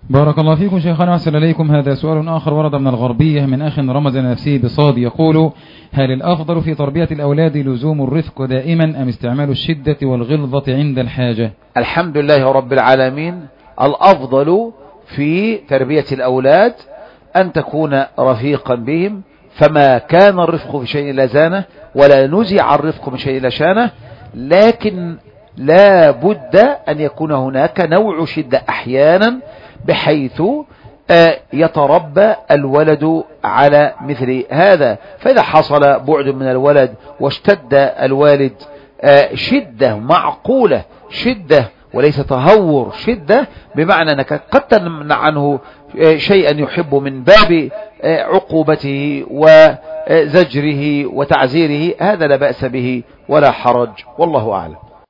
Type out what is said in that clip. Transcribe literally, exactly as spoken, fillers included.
بارك الله فيكم شيخنا وأحسن إليكم. هذا سؤال آخر ورد من الغربية من أخ رمز نفسه بصاد، يقول: هل الأفضل في تربية الأولاد لزوم الرفق دائما أم استعمال الشدة والغلظة عند الحاجة؟ الحمد لله رب العالمين. الأفضل في تربية الأولاد أن تكون رفيقا بهم، فما كان الرفق في شيء لا زانه ولا نزع الرفق من شيء لا شانه، لكن لا بد أن يكون هناك نوع شدة أحيانا بحيث يتربى الولد على مثل هذا. فإذا حصل بعد من الولد واشتد الوالد شدة معقولة، شدة وليس تهور، شدة بمعنى أنك قد تمنع عنه شيئا يحب من باب عقوبته وزجره وتعزيره، هذا لا بأس به ولا حرج، والله أعلم.